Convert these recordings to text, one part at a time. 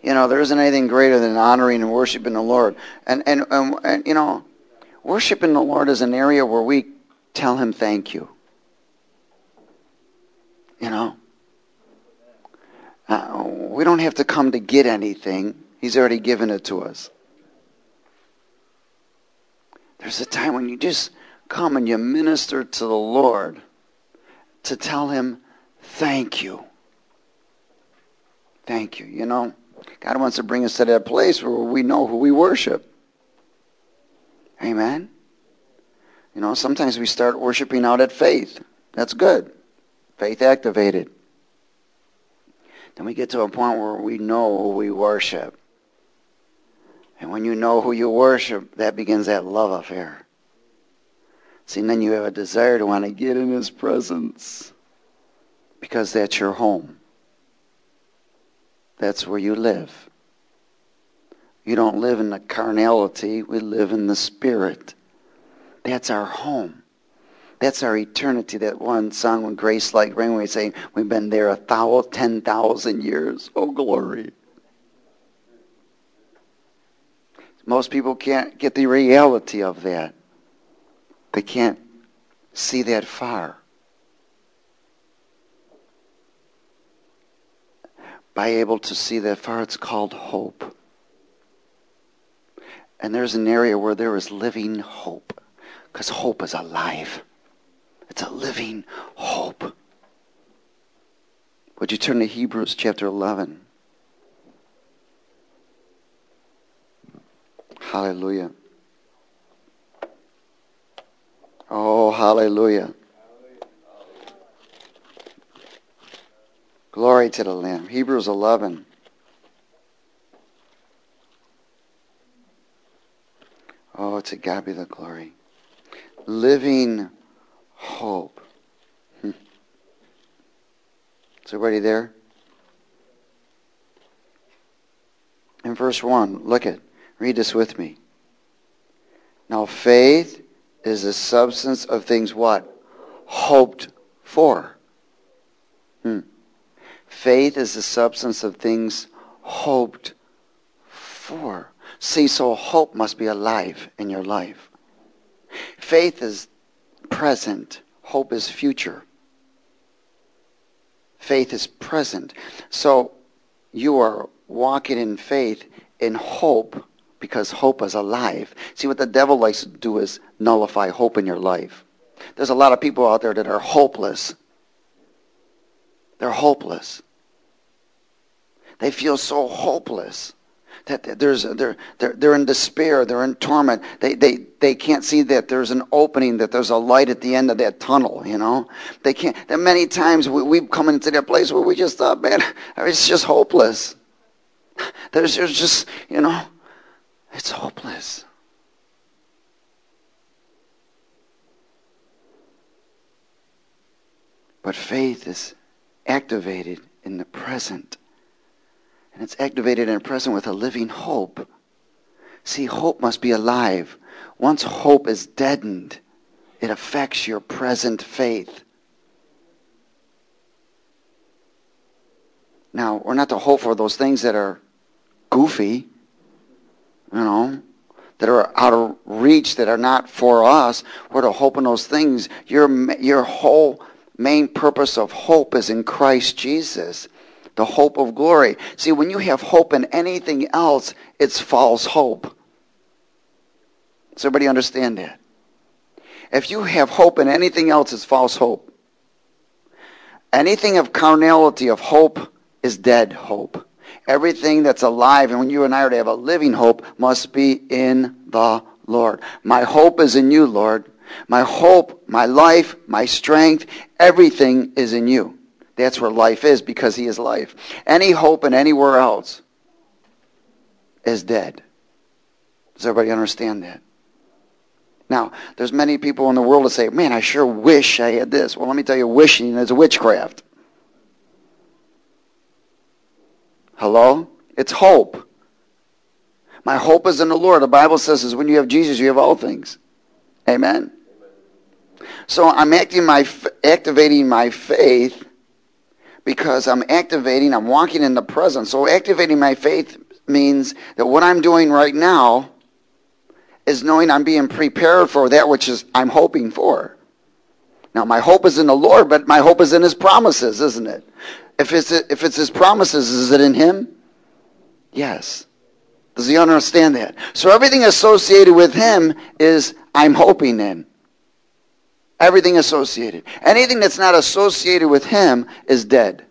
There isn't anything greater than honoring and worshiping the Lord. And worshiping the Lord is an area where we tell him thank you. We don't have to come to get anything. He's already given it to us. There's a time when you just come and you minister to the Lord to tell him thank you. Thank you. God wants to bring us to that place where we know who we worship. Amen? Sometimes we start worshiping out at faith. That's good. Faith activated. Then we get to a point where we know who we worship. And when you know who you worship, that begins that love affair. See, and then you have a desire to want to get in his presence. Because that's your home. That's where you live. You don't live in the carnality. We live in the Spirit. That's our home. That's our eternity. That one song, when Grace Like Rain, we say, we've been there 10,000 years. Oh, glory. Most people can't get the reality of that. They can't see that far. By able to see that far, it's called hope. And there's an area where there is living hope. Because hope is alive. It's a living hope. Would you turn to Hebrews chapter 11? Hallelujah. Oh, hallelujah. Glory to the Lamb. Hebrews 11. Oh, to God be the glory. Living hope. Is everybody there? In verse 1, look at, read this with me. Now faith is the substance of things what? Hoped for. Faith is the substance of things hoped for. See, so hope must be alive in your life. Faith is present. Hope is future. Faith is present. So you are walking in faith in hope because hope is alive. See, what the devil likes to do is nullify hope in your life. There's a lot of people out there that are hopeless. They're hopeless. They feel so hopeless that they're in despair. They're in torment. They can't see that there's an opening, that there's a light at the end of that tunnel. They can't. That many times we've come into that place where we just thought, man, it's just hopeless. There's just it's hopeless. But faith is activated in the present. And it's activated in the present with a living hope. See, hope must be alive. Once hope is deadened, it affects your present faith. Now, we're not to hope for those things that are goofy, that are out of reach, that are not for us. We're to hope in those things. Your whole main purpose of hope is in Christ Jesus. The hope of glory. See, when you have hope in anything else, it's false hope. Does everybody understand that? If you have hope in anything else, it's false hope. Anything of carnality, of hope, is dead hope. Everything that's alive, and when you and I are to have a living hope, must be in the Lord. My hope is in you, Lord. My hope, my life, my strength, everything is in you. That's where life is, because he is life. Any hope in anywhere else is dead. Does everybody understand that? Now, there's many people in the world that say, man, I sure wish I had this. Well, let me tell you, wishing is witchcraft. Hello? It's hope. My hope is in the Lord. The Bible says is when you have Jesus, you have all things. Amen? So I'm activating my faith because I'm walking in the present. So activating my faith means that what I'm doing right now is knowing I'm being prepared for that which I'm hoping for. Now, my hope is in the Lord, but my hope is in His promises, isn't it? If it's His promises, is it in Him? Yes. Does he understand that? So everything associated with Him is I'm hoping in. Everything associated. Anything that's not associated with Him is dead.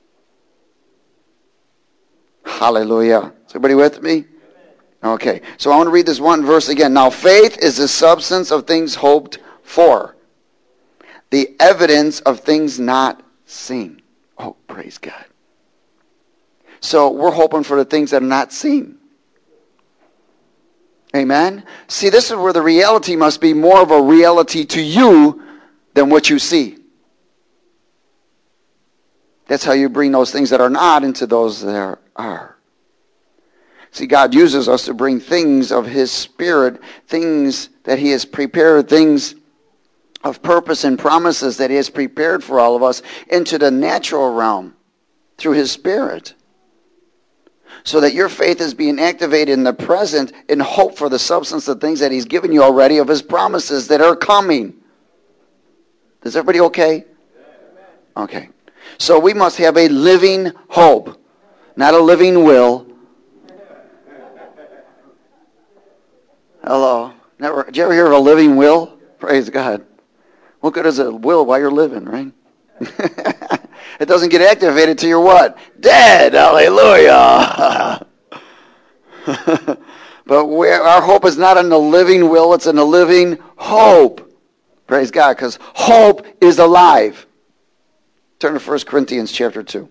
Hallelujah. Is everybody with me? Okay. So I want to read this one verse again. Now faith is the substance of things hoped for, the evidence of things not seen. Oh, praise God. So we're hoping for the things that are not seen. Amen? See, this is where the reality must be more of a reality to you than what you see. That's how you bring those things that are not into those that are. See, God uses us to bring things of His Spirit, things that He has prepared, things of purpose and promises that He has prepared for all of us into the natural realm through His Spirit. So that your faith is being activated in the present in hope for the substance of things that He's given you already of His promises that are coming. Is everybody okay? Okay. So we must have a living hope, not a living will. Hello. Did you ever hear of a living will? Praise God. What good is a will while you're living, right? It doesn't get activated till you're what? Dead. Hallelujah. But our hope is not in the living will, it's in the living hope. Praise God, because hope is alive. Turn to 1 Corinthians chapter 2.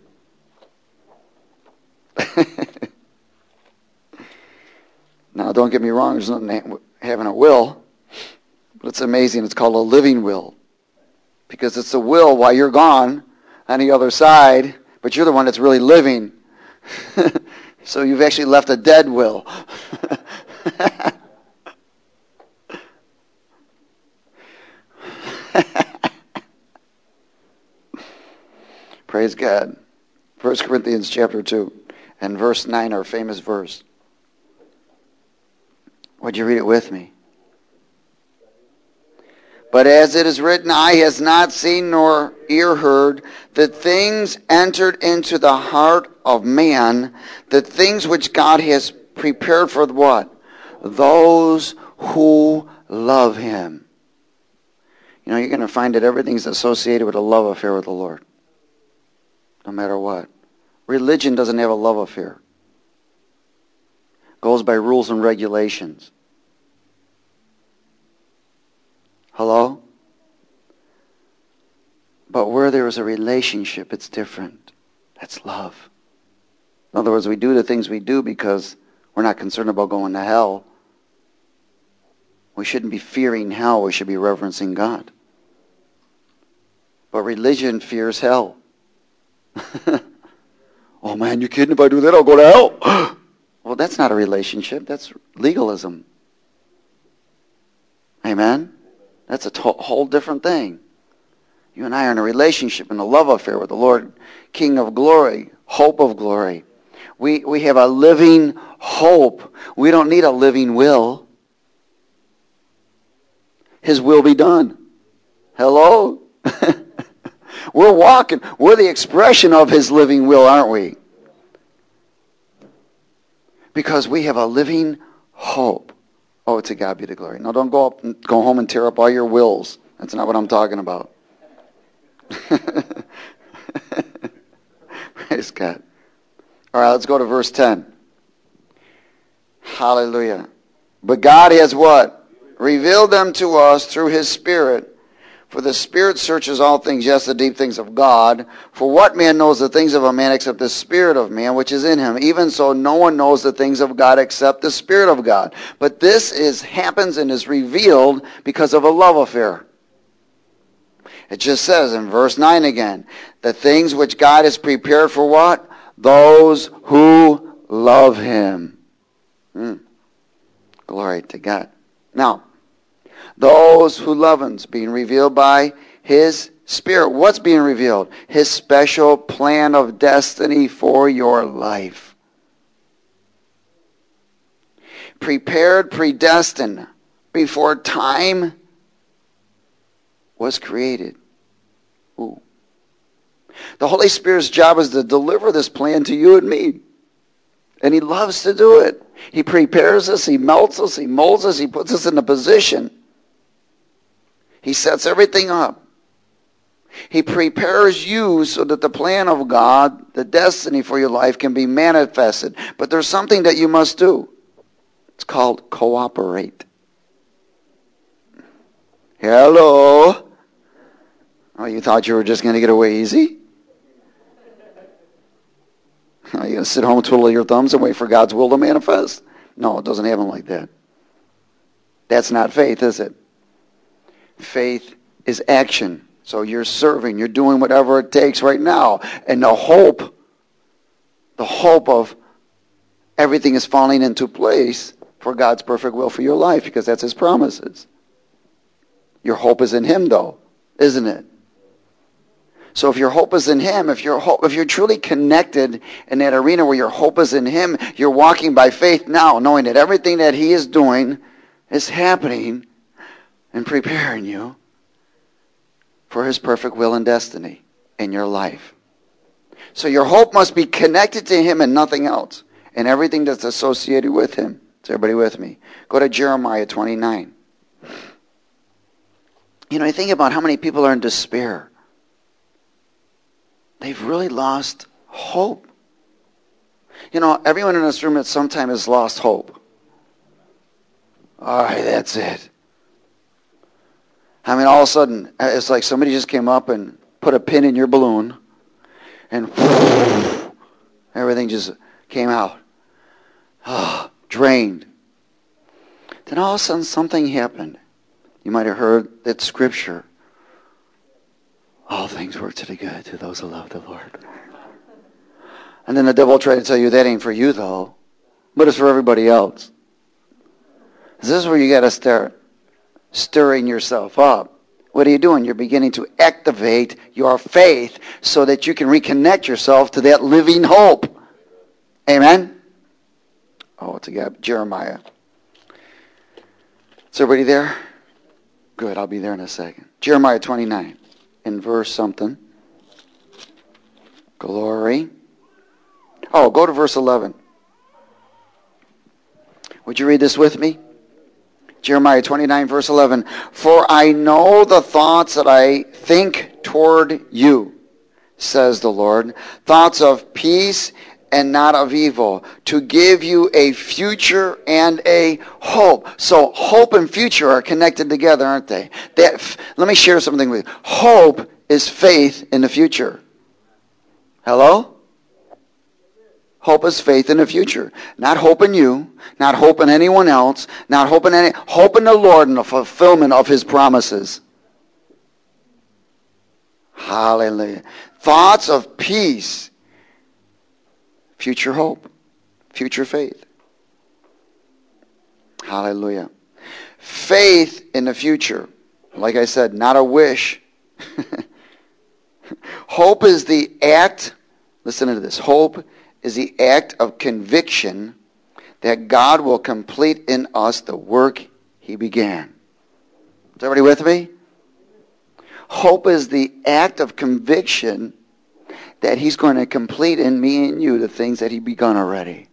Now, don't get me wrong, there's nothing having a will. But it's amazing, it's called a living will. Because it's a will while you're gone on the other side, but you're the one that's really living. So you've actually left a dead will. Praise God. 1 Corinthians chapter 2 and verse 9, our famous verse. Would you read it with me? But as it is written, eye has not seen nor ear heard, the things entered into the heart of man, the things which God has prepared for what? Those who love Him. You know, you're going to find that everything's associated with a love affair with the Lord. No matter what. Religion doesn't have a love affair. It goes by rules and regulations. Hello? But where there is a relationship, it's different. That's love. In other words, we do the things we do because we're not concerned about going to hell. We shouldn't be fearing hell. We should be reverencing God. But religion fears hell. Oh man, you kidding? If I do that, I'll go to hell. Well, that's not a relationship. That's legalism. Amen? That's a whole different thing. You and I are in a relationship, in a love affair with the Lord, King of glory, hope of glory. We have a living hope. We don't need a living will. His will be done. Hello? We're walking. We're the expression of His living will, aren't we? Because we have a living hope. Oh, to God be the glory. Now, don't go home and tear up all your wills. That's not what I'm talking about. Praise God. All right, let's go to verse 10. Hallelujah. But God has what? Revealed them to us through His Spirit. For the Spirit searches all things, yes, the deep things of God. For what man knows the things of a man except the Spirit of man which is in him? Even so, no one knows the things of God except the Spirit of God. But this happens and is revealed because of a love affair. It just says in verse 9 again, the things which God has prepared for what? Those who love Him. Glory to God. Now, those who love Him, being revealed by His Spirit, what's being revealed? His special plan of destiny for your life. Prepared, predestined, before time was created. Ooh. The Holy Spirit's job is to deliver this plan to you and me. And He loves to do it. He prepares us, He melts us, He molds us, He puts us in a position. He sets everything up. He prepares you so that the plan of God, the destiny for your life, can be manifested. But there's something that you must do. It's called cooperate. Hello? Oh, you thought you were just going to get away easy? Are you going to sit home and twiddle your thumbs and wait for God's will to manifest? No, it doesn't happen like that. That's not faith, is it? Faith is action. So you're serving, you're doing whatever it takes right now. And the hope of everything is falling into place for God's perfect will for your life, because that's His promises. Your hope is in Him, though, isn't it? So if your hope is in Him, if you're truly connected in that arena where your hope is in Him, you're walking by faith now, knowing that everything that He is doing is happening and preparing you for His perfect will and destiny in your life. So your hope must be connected to Him and nothing else, and everything that's associated with Him. Is everybody with me? Go to Jeremiah 29. You know, I think about how many people are in despair. They've really lost hope. You know, everyone in this room at some time has lost hope. All right, that's it. I mean, all of a sudden, it's like somebody just came up and put a pin in your balloon, and everything just came out. Drained. Then all of a sudden something happened. You might have heard that scripture. All things work to the good to those who love the Lord. And then the devil will try to tell you that ain't for you though, but it's for everybody else. This is where you got to start stirring yourself up. What are you doing? You're beginning to activate your faith so that you can reconnect yourself to that living hope. Amen? Oh, it's a gap. Jeremiah. Is everybody there? Good, I'll be there in a second. Jeremiah 29, in verse something. Glory. Oh, go to verse 11. Would you read this with me? Jeremiah 29, verse 11. For I know the thoughts that I think toward you, says the Lord, thoughts of peace and not of evil, to give you a future and a hope. So hope and future are connected together, aren't they? Let me share something with you. Hope is faith in the future. Hello? Hope is faith in the future. Not hope in you, not hope in anyone else, not hope in hope in the Lord and the fulfillment of His promises. Hallelujah. Thoughts of peace. Future hope. Future faith. Hallelujah. Faith in the future. Like I said, not a wish. Hope is the act, listen to this, hope is the act of conviction that God will complete in us the work He began. Is everybody with me? Hope is the act of conviction that He's going to complete in me and you the things that He begun already.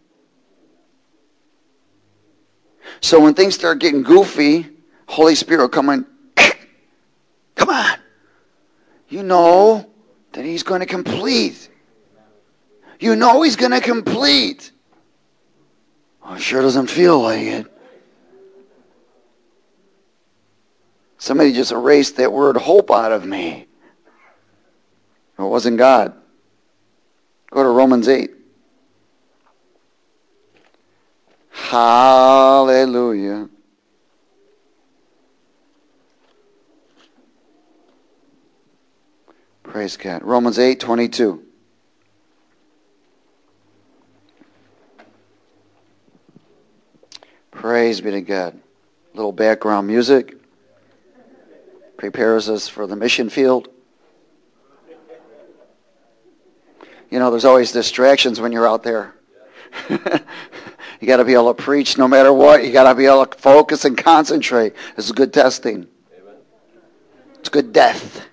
So when things start getting goofy, Holy Spirit will come in. Come on. You know that He's going to complete. You know He's going to complete. Oh, it sure doesn't feel like it. Somebody just erased that word hope out of me. It wasn't God. Go to Romans 8. Hallelujah. Praise God. Romans 8:22. Praise be to God. Little background music prepares us for the mission field. there's always distractions when you're out there. You got to be able to preach no matter what. You got to be able to focus and concentrate. This is good testing. Amen. It's good death.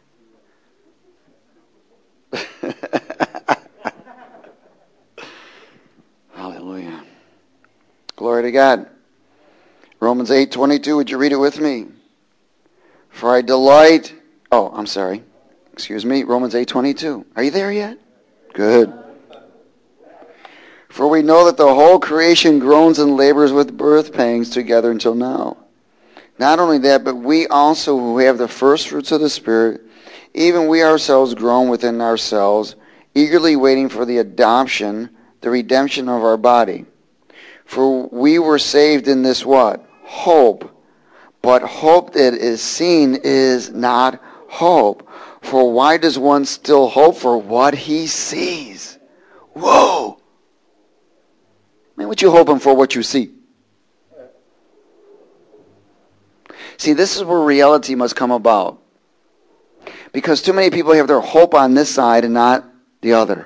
Hallelujah. Glory to God. Romans 8:22, would you read it with me? For I delight... Oh, I'm sorry. Excuse me, Romans 8:22. Are you there yet? Good. For we know that the whole creation groans and labors with birth pangs together until now. Not only that, but we also who have the first fruits of the Spirit, even we ourselves groan within ourselves, eagerly waiting for the adoption, the redemption of our body. For we were saved in this what? Hope. But hope that is seen is not hope. For why does one still hope for what he sees? Whoa! Man, what you hoping for what you see? See, this is where reality must come about. Because too many people have their hope on this side and not the other.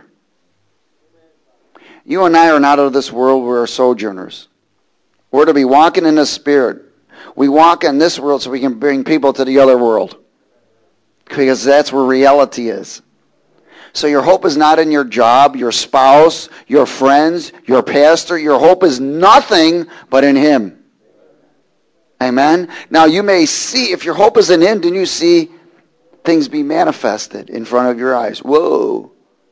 You and I are not of this world, we're sojourners. We're to be walking in the Spirit. We walk in this world so we can bring people to the other world. Because that's where reality is. So your hope is not in your job, your spouse, your friends, your pastor. Your hope is nothing but in Him. Amen? Now you may see, if your hope is in Him, then you see things be manifested in front of your eyes. Whoa.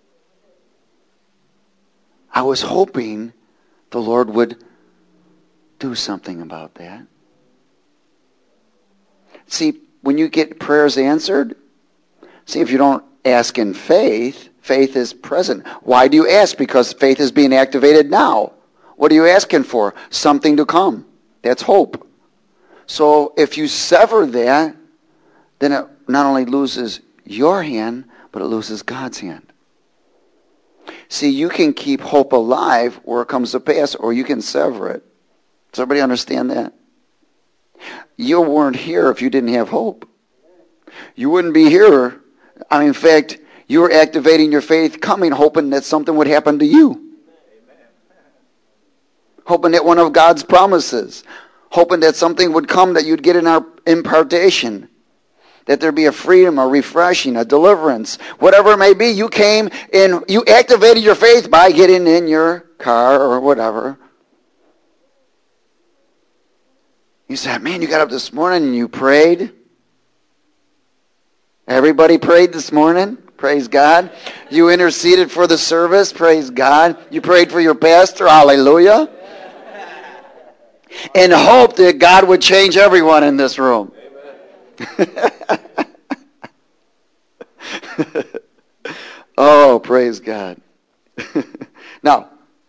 I was hoping the Lord would do something about that. See, when you get prayers answered, see, if you don't ask in faith, faith is present. Why do you ask? Because faith is being activated now. What are you asking for? Something to come. That's hope. So if you sever that, then it not only loses your hand, but it loses God's hand. See, you can keep hope alive where it comes to pass, or you can sever it. Does everybody understand that? You weren't here if you didn't have hope. You wouldn't be here. In fact, you were activating your faith, coming, hoping that something would happen to you. Hoping that one of God's promises. Hoping that something would come that you'd get in our impartation. That there'd be a freedom, a refreshing, a deliverance. Whatever it may be, you came and you activated your faith by getting in your car or whatever. You said, man, you got up this morning and you prayed. Everybody prayed this morning. Praise God. You interceded for the service. Praise God. You prayed for your pastor. Hallelujah. And hope that God would change everyone in this room. Oh, praise God. Now,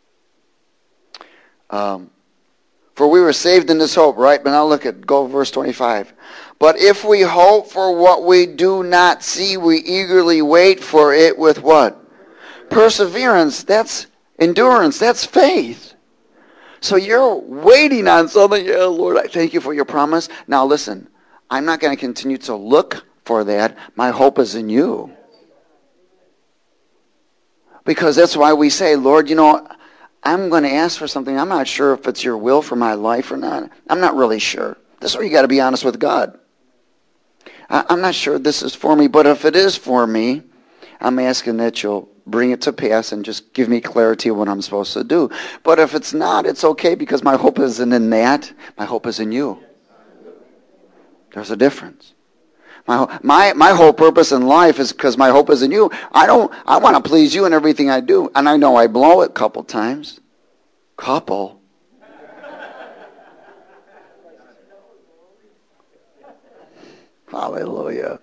for we were saved in this hope, right? But now go verse 25. But if we hope for what we do not see, we eagerly wait for it with what? Perseverance. That's endurance. That's faith. So you're waiting on something. Yeah, Lord, I thank you for your promise. Now listen, I'm not going to continue to look for that. My hope is in you. Because that's why we say, Lord, I'm going to ask for something. I'm not sure if it's your will for my life or not. I'm not really sure. This is where you got to be honest with God. I'm not sure this is for me, but if it is for me, I'm asking that you'll bring it to pass and just give me clarity of what I'm supposed to do. But if it's not, it's okay because my hope isn't in that. My hope is in you. There's a difference. My whole purpose in life is because my hope is in you. I want to please you in everything I do. And I know I blow it a couple times. Couple. Hallelujah.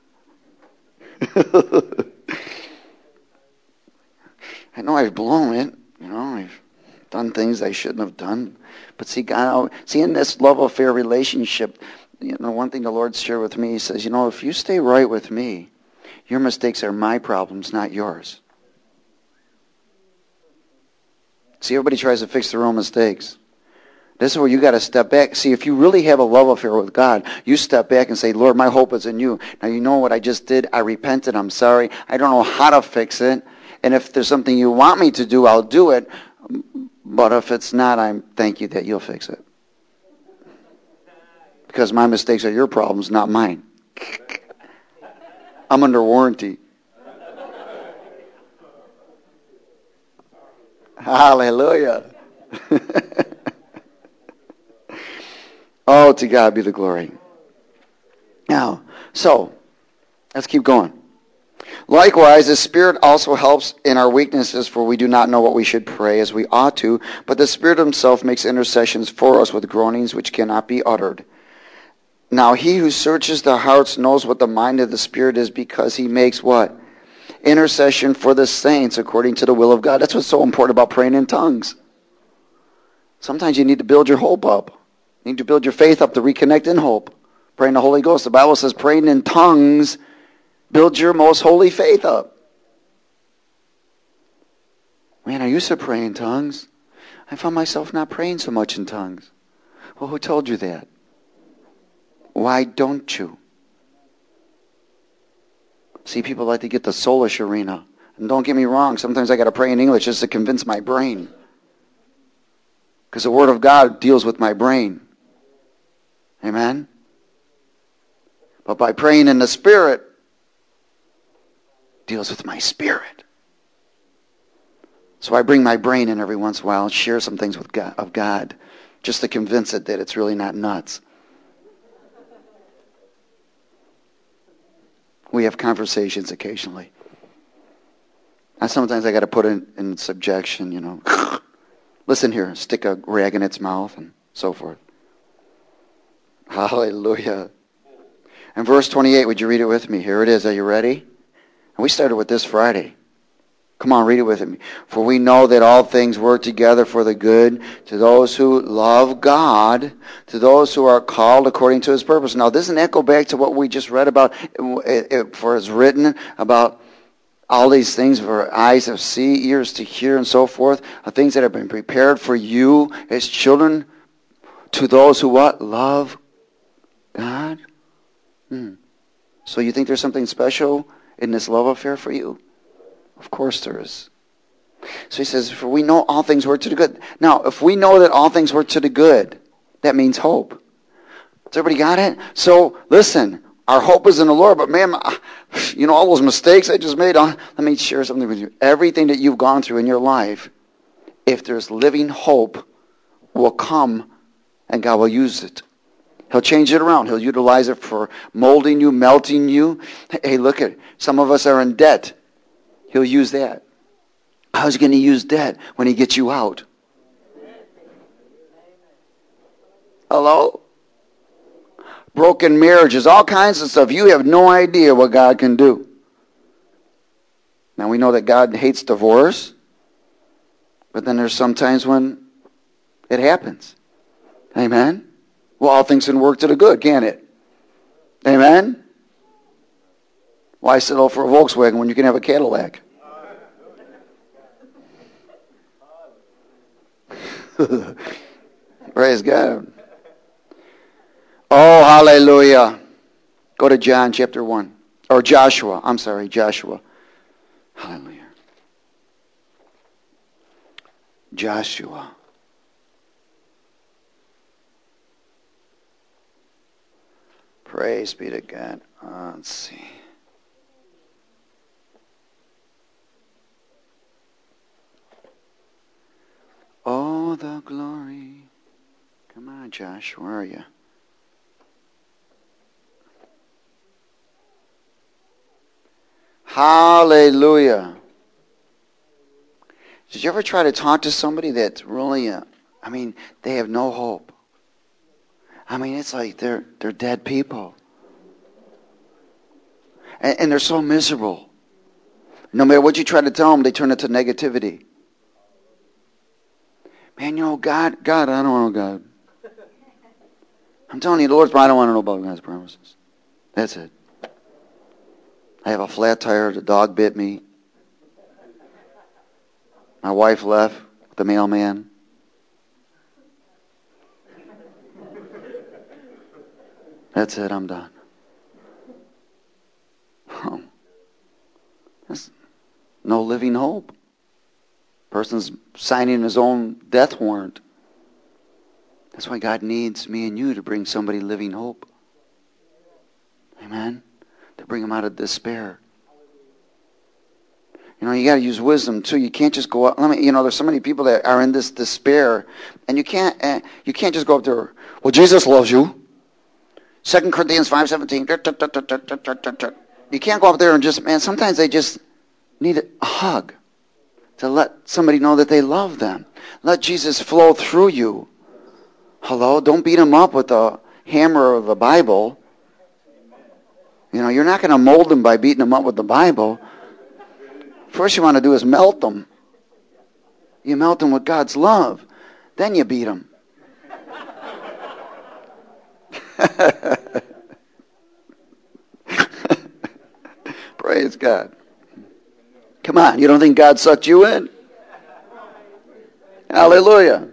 I know I've blown it. I've done things I shouldn't have done. But see, God, in this love affair relationship, one thing the Lord shared with me, He says, if you stay right with me, your mistakes are my problems, not yours. See, everybody tries to fix their own mistakes. This is where you got to step back. See, if you really have a love affair with God, you step back and say, Lord, my hope is in you. Now, you know what I just did? I repented. I'm sorry. I don't know how to fix it. And if there's something you want me to do, I'll do it. But if it's not, I thank you that you'll fix it. Because my mistakes are your problems, not mine. I'm under warranty. Hallelujah. Oh, to God be the glory. Now, so, let's keep going. Likewise, the Spirit also helps in our weaknesses, for we do not know what we should pray as we ought to, but the Spirit himself makes intercessions for us with groanings which cannot be uttered. Now, he who searches the hearts knows what the mind of the Spirit is, because he makes what? Intercession for the saints according to the will of God. That's what's so important about praying in tongues. Sometimes you need to build your hope up. You need to build your faith up to reconnect in hope. Praying the Holy Ghost. The Bible says praying in tongues builds your most holy faith up. Man, I used to pray in tongues. I found myself not praying so much in tongues. Well, who told you that? Why don't you? See, people like to get the soulish arena. And don't get me wrong, sometimes I got to pray in English just to convince my brain. Because the Word of God deals with my brain. Amen? But by praying in the Spirit, deals with my spirit. So I bring my brain in every once in a while and share some things with God, of God, just to convince it that it's really not nuts. We have conversations occasionally. And sometimes I got to put it in subjection, you know. Listen here, stick a rag in its mouth and so forth. Hallelujah. And verse 28, would you read it with me? Here it is. Are you ready? And we started with this Friday. Come on, read it with me. For we know that all things work together for the good to those who love God, to those who are called according to his purpose. Now, doesn't that go back to what we just read about, for it's written about all these things for eyes to see, ears to hear, and so forth, are things that have been prepared for you as children, to those who what? Love God? So you think there's something special in this love affair for you? Of course there is. So he says, for we know all things work to the good. Now, if we know that all things work to the good, that means hope. Does everybody got it? So, listen, our hope is in the Lord, but man, you know, all those mistakes I just made, let me share something with you. Everything that you've gone through in your life, if there's living hope, will come and God will use it. He'll change it around. He'll utilize it for molding you, melting you. Hey, look at it. Some of us are in debt. He'll use that. How's he going to use debt when he gets you out? Hello? Broken marriages, all kinds of stuff. You have no idea what God can do. Now we know that God hates divorce, but then there's some times when it happens. Amen? Well, all things can work to the good, can't it? Amen? Why settle for a Volkswagen when you can have a Cadillac? Praise God. Oh, hallelujah. Go to John chapter 1. Or Joshua. I'm sorry, Joshua. Hallelujah. Joshua. Praise be to God. Let's see. Oh, the glory. Come on, Josh. Where are you? Hallelujah. Did you ever try to talk to somebody that's really, they have no hope? It's like they're dead people. And they're so miserable. No matter what you try to tell them, they turn it to negativity. Man, God, I don't want to know God. I'm telling you, the Lord's, I don't want to know about God's promises. That's it. I have a flat tire, the dog bit me. My wife left with the mailman. That's it, I'm done. Oh. no living hope. Person's signing his own death warrant. That's why God needs me and you to bring somebody living hope. Amen? To bring them out of despair. You know, you got to use wisdom too. You can't just go up. There's so many people that are in this despair, and you can't just go up there. Well, Jesus loves you. 2 Corinthians 5:17. You can't go up there and just, sometimes they just need a hug to let somebody know that they love them. Let Jesus flow through you. Hello? Don't beat them up with the hammer of the Bible. You're not going to mold them by beating them up with the Bible. First you want to do is melt them. You melt them with God's love. Then you beat them. Praise God. Come on, you don't think God sucked you in? Hallelujah.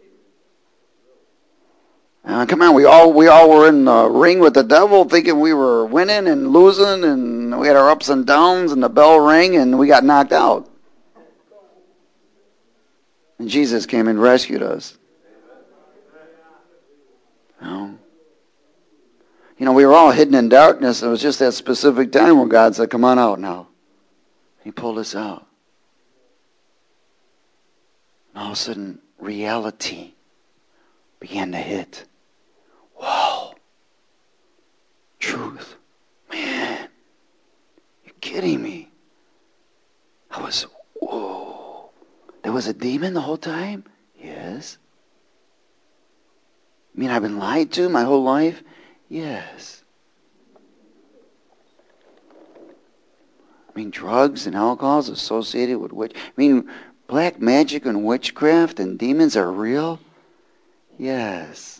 Come on, we all were in the ring with the devil thinking we were winning and losing, and we had our ups and downs, and the bell rang and we got knocked out. And Jesus came and rescued us. We were all hidden in darkness. It was just that specific time where God said, come on out now. He pulled us out. And all of a sudden, reality began to hit. Wow. Truth. Man. You're kidding me. Whoa. There was a demon the whole time? Yes. You mean I've been lied to my whole life? Yes. Drugs and alcohol is associated with black magic and witchcraft and demons are real? Yes.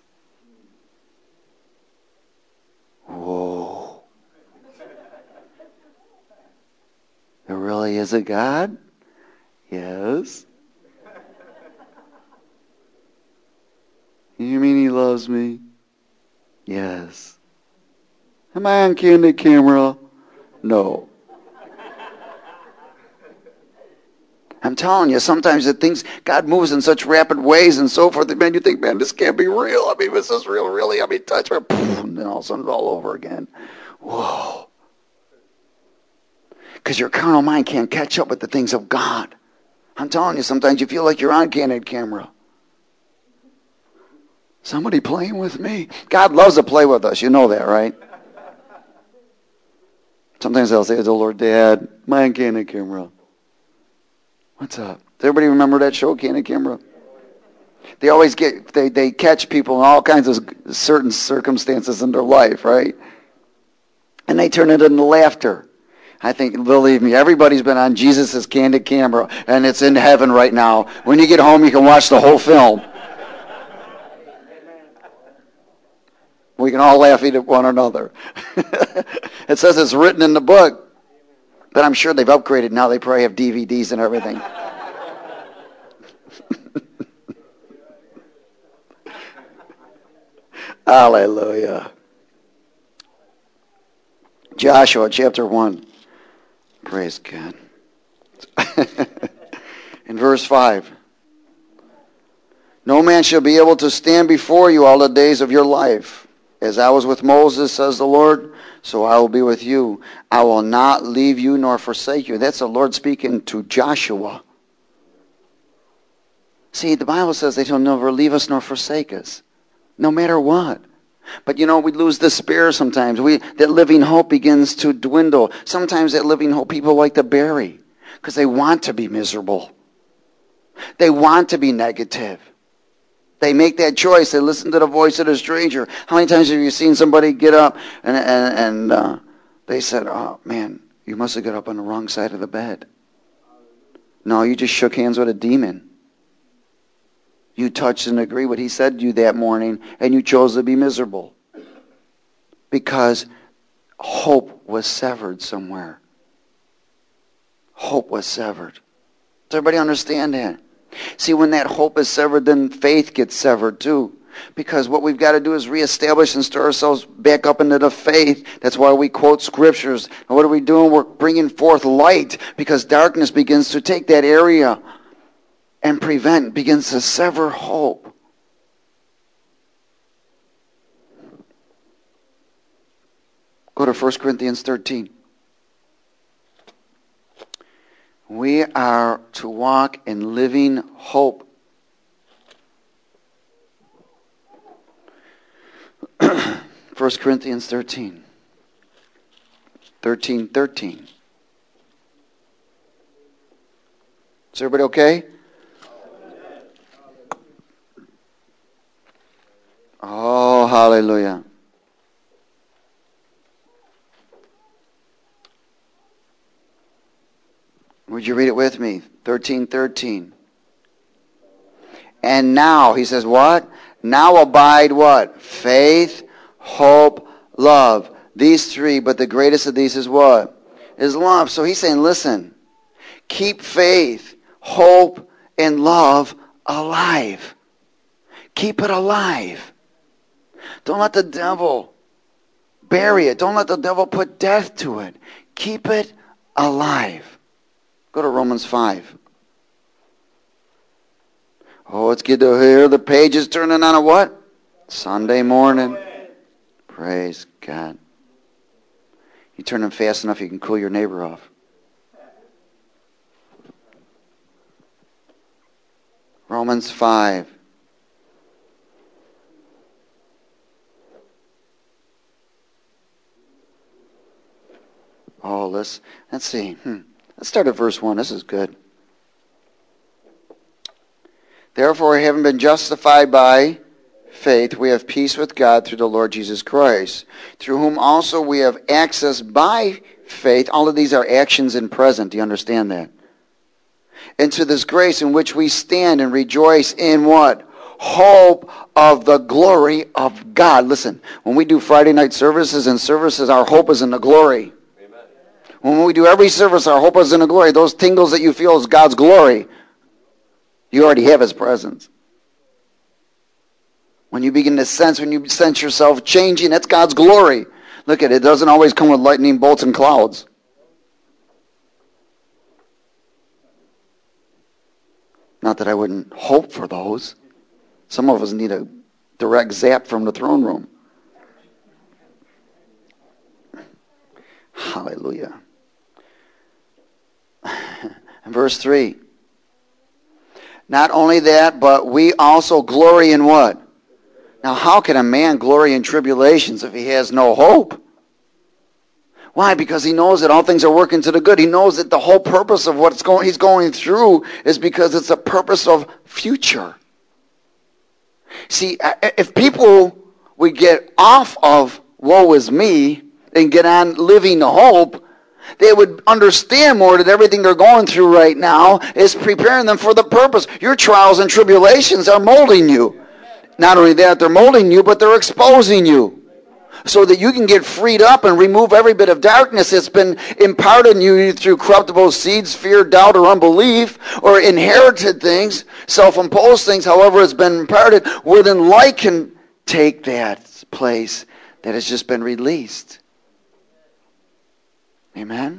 Whoa. There really is a God? Yes. You mean he loves me? Yes. Am I on candid camera? No. I'm telling you, sometimes God moves in such rapid ways and so forth. Man, you think, this can't be real. Is this real, really? Touch me. And then all of a sudden it's all over again. Whoa. Because your carnal mind can't catch up with the things of God. I'm telling you, sometimes you feel like you're on candid camera. Somebody playing with me. God loves to play with us. You know that, right? Sometimes I'll say to the Lord, Dad, am I on candid camera? What's up? Does everybody remember that show, Candid Camera? They always they catch people in all kinds of certain circumstances in their life, right? And they turn it into laughter. I think, believe me, everybody's been on Jesus' Candid Camera, and it's in heaven right now. When you get home, you can watch the whole film. We can all laugh at one another. It says it's written in the book. But I'm sure they've upgraded now. They probably have DVDs and everything. Hallelujah. Joshua chapter 1. Praise God. In verse 5. No man shall be able to stand before you all the days of your life. As I was with Moses, says the Lord, so I will be with you. I will not leave you nor forsake you. That's the Lord speaking to Joshua. See, the Bible says that he'll never leave us nor forsake us, no matter what. But we lose despair sometimes. That living hope begins to dwindle. Sometimes that living hope people like to bury because they want to be miserable. They want to be negative. They make that choice. They listen to the voice of the stranger. How many times have you seen somebody get up and they said, oh, man, you must have got up on the wrong side of the bed. No, you just shook hands with a demon. You touched and agreed what he said to you that morning, and you chose to be miserable. Because hope was severed somewhere. Hope was severed. Does everybody understand that? See, when that hope is severed, then faith gets severed too. Because what we've got to do is reestablish and stir ourselves back up into the faith. That's why we quote scriptures. And what are we doing? We're bringing forth light, because darkness begins to take that area and begins to sever hope. Go to 1 Corinthians 13. We are to walk in living hope. 1 Corinthians 13. 13:13. Is everybody okay? Oh, hallelujah. Would you read it with me? 13:13. And now, he says what? Now abide what? Faith, hope, love. These three, but the greatest of these is what? Is love. So he's saying, listen, keep faith, hope, and love alive. Keep it alive. Don't let the devil bury it. Don't let the devil put death to it. Keep it alive. Go to Romans 5. Oh, it's good to hear the pages turning on a what? Sunday morning. Praise God. You turn them fast enough, you can cool your neighbor off. Romans 5. Oh, let's see. Let's start at verse 1. This is good. Therefore, having been justified by faith, we have peace with God through the Lord Jesus Christ, through whom also we have access by faith. All of these are actions in present. Do you understand that? Into this grace in which we stand and rejoice in what? Hope of the glory of God. Listen, when we do Friday night services, our hope is in the glory. Amen. When we do every service, our hope is in the glory. Those tingles that you feel is God's glory. You already have His presence. When you sense yourself changing, that's God's glory. Look at it. It doesn't always come with lightning bolts and clouds. Not that I wouldn't hope for those. Some of us need a direct zap from the throne room. Hallelujah. And verse 3. Not only that, but we also glory in what? Now, how can a man glory in tribulations if he has no hope? Why? Because he knows that all things are working to the good. He knows that the whole purpose of what he's going through is because it's a purpose of future. See, if people would get off of woe is me and get on living the hope, they would understand more that everything they're going through right now is preparing them for the purpose. Your trials and tribulations are molding you. Not only that, they're molding you, but they're exposing you. So that you can get freed up and remove every bit of darkness that's been imparted in you through corruptible seeds, fear, doubt, or unbelief, or inherited things, self-imposed things, however it's been imparted, where then light can take that place that has just been released. Amen?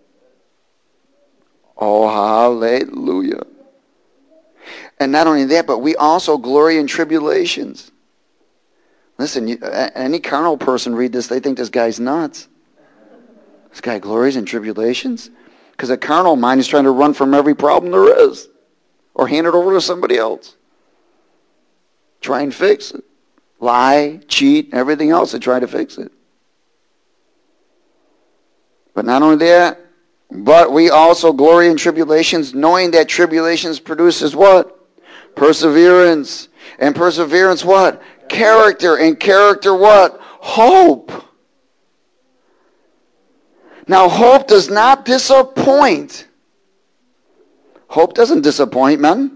Oh, hallelujah. And not only that, but we also glory in tribulations. Listen, any carnal person read this, they think this guy's nuts. This guy glories in tribulations? Because a carnal mind is trying to run from every problem there is. Or hand it over to somebody else. Try and fix it. Lie, cheat, everything else to try to fix it. But not only that, but we also glory in tribulations, knowing that tribulations produces what? Perseverance. And perseverance what? Character. And character what? Hope. Now hope does not disappoint. Hope doesn't disappoint, man.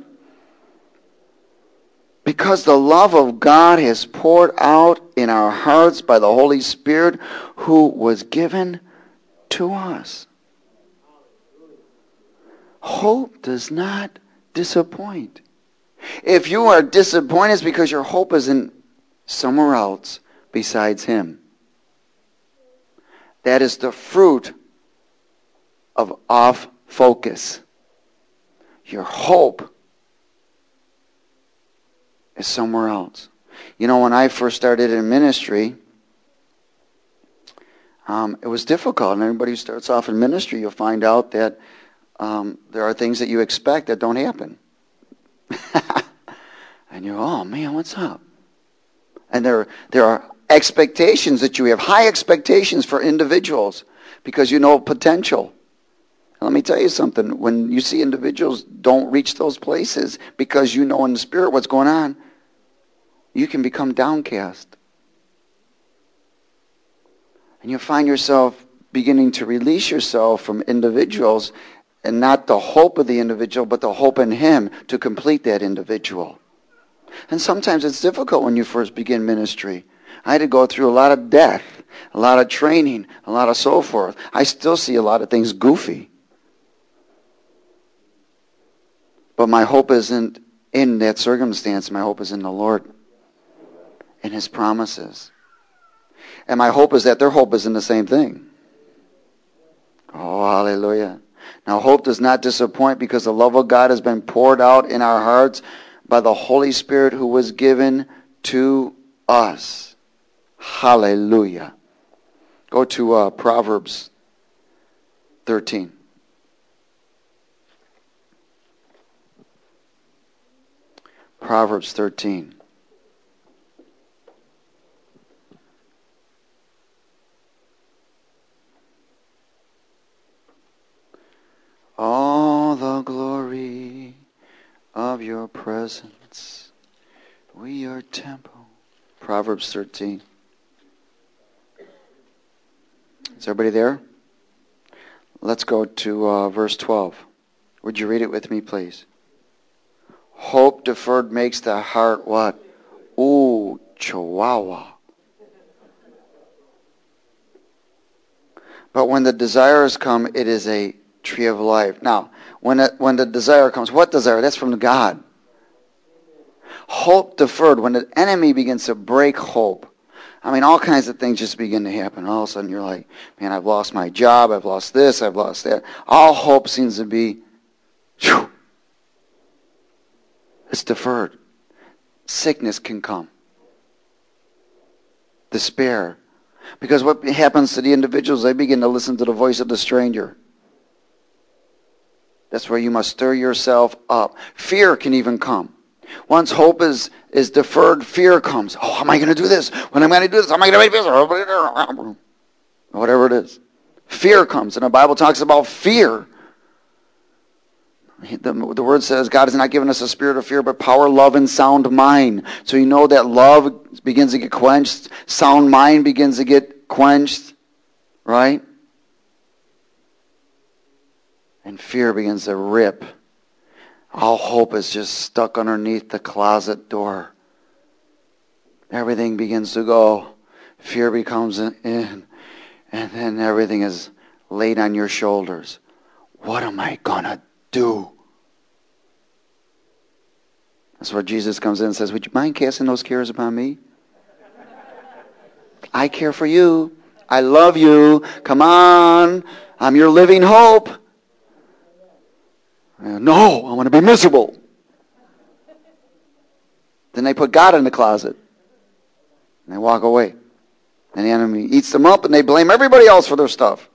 Because the love of God has poured out in our hearts by the Holy Spirit who was given to us. Hope does not disappoint. If you are disappointed, it's because your hope is in somewhere else besides Him. That is the fruit of off focus. Your hope is somewhere else. You know, when I first started in ministry, it was difficult. And everybody who starts off in ministry, you'll find out that there are things that you expect that don't happen. And you're, oh man, what's up? And there are expectations that you have, high expectations for individuals because you know potential. Let me tell you something. When you see individuals don't reach those places because you know in the spirit what's going on, you can become downcast. And you find yourself beginning to release yourself from individuals and not the hope of the individual, but the hope in Him to complete that individual. And sometimes it's difficult when you first begin ministry. I had to go through a lot of death, a lot of training, a lot of so forth. I still see a lot of things goofy. But my hope isn't in that circumstance. My hope is in the Lord and His promises. And my hope is that their hope is in the same thing. Oh, hallelujah. Now, hope does not disappoint because the love of God has been poured out in our hearts by the Holy Spirit who was given to us. Hallelujah. Go to Proverbs 13. Proverbs 13. All the glory of your presence, we are temple. Proverbs 13. Is everybody there? Let's go to verse 12. Would you read it with me, please? Hope deferred makes the heart what? Ooh, chihuahua. But when the desires come, it is a tree of life. Now, when the desire comes, what desire? That's from God. Hope deferred, when the enemy begins to break hope, I mean, all kinds of things just begin to happen. All of a sudden you're like, man, I've lost my job, I've lost this, I've lost that. All hope seems to be, whew, it's deferred. Sickness can come. Despair. Because what happens to the individuals, they begin to listen to the voice of the stranger. That's where you must stir yourself up. Fear can even come. Once hope is deferred, fear comes. Oh, how am I going to do this? When am I going to do this? How am I going to make this? Whatever it is. Fear comes. And the Bible talks about fear. The word says God has not given us a spirit of fear, but power, love, and sound mind. So you know that love begins to get quenched. Sound mind begins to get quenched. Right? And fear begins to rip. All hope is just stuck underneath the closet door. Everything begins to go. Fear becomes in. And then everything is laid on your shoulders. What am I going to do? That's where Jesus comes in and says, would you mind casting those cares upon me? I care for you. I love you. Come on. I'm your living hope. No, I want to be miserable. Then they put God in the closet. And they walk away. And the enemy eats them up and they blame everybody else for their stuff.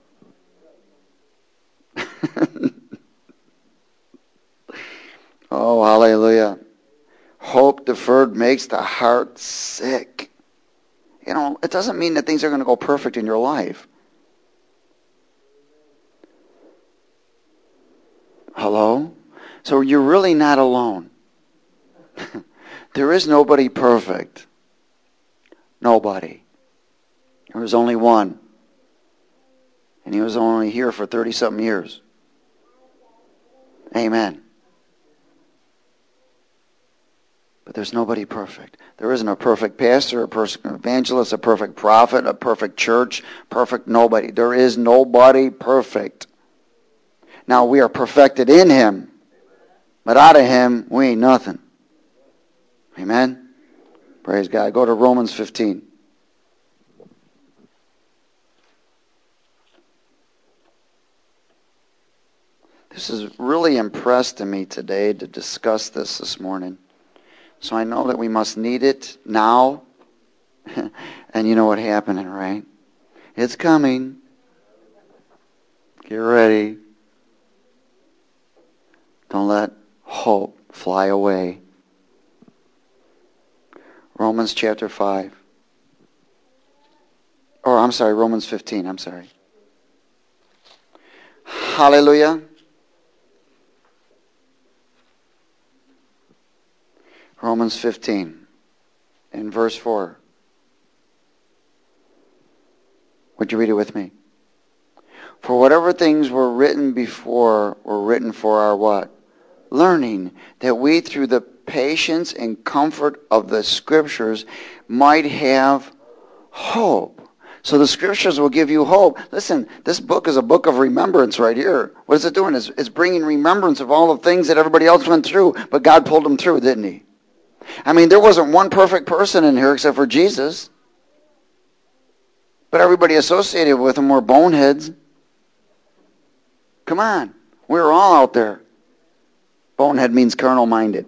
Oh, hallelujah. Hope deferred makes the heart sick. You know, it doesn't mean that things are going to go perfect in your life. Hello? So you're really not alone. There is nobody perfect. Nobody. There was only one. And He was only here for 30-something years. Amen. But there's nobody perfect. There isn't a perfect pastor, a perfect evangelist, a perfect prophet, a perfect church, perfect nobody. There is nobody perfect. Now, we are perfected in Him, but out of Him, we ain't nothing. Amen? Praise God. Go to Romans 15. This has really impressed me today to discuss this morning. So I know that we must need it now. And you know what's happening, right? It's coming. Get ready. Don't let hope fly away. Romans chapter 5. Romans 15. Hallelujah. Romans 15 in verse 4. Would you read it with me? For whatever things were written before were written for our what? Learning, that we through the patience and comfort of the Scriptures might have hope. So the Scriptures will give you hope. Listen, this book is a book of remembrance right here. What is it doing? It's bringing remembrance of all the things that everybody else went through, but God pulled them through, didn't He? I mean, there wasn't one perfect person in here except for Jesus. But everybody associated with Him were boneheads. Come on. We were all out there. Bonehead means carnal-minded.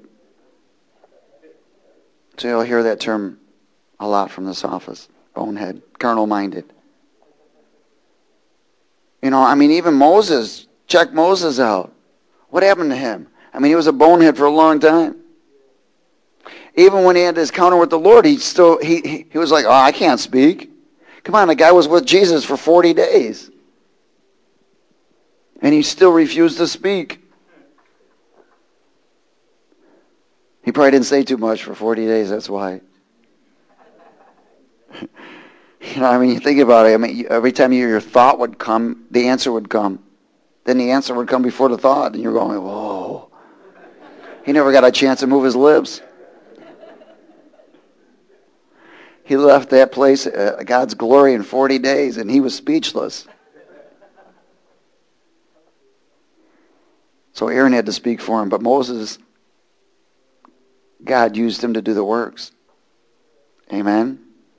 So you'll hear that term a lot from this office. Bonehead, carnal-minded. You know, I mean, even Moses, check Moses out. What happened to him? I mean, he was a bonehead for a long time. Even when he had his encounter with the Lord, he was like, oh, I can't speak. Come on, the guy was with Jesus for 40 days. And he still refused to speak. He probably didn't say too much for 40 days, that's why. You know, I mean, you think about it. I mean, every time your thought would come, the answer would come. Then the answer would come before the thought, and you're going, whoa. He never got a chance to move his lips. He left that place, God's glory, in 40 days, and he was speechless. So Aaron had to speak for him, but Moses, God used him to do the works. Amen?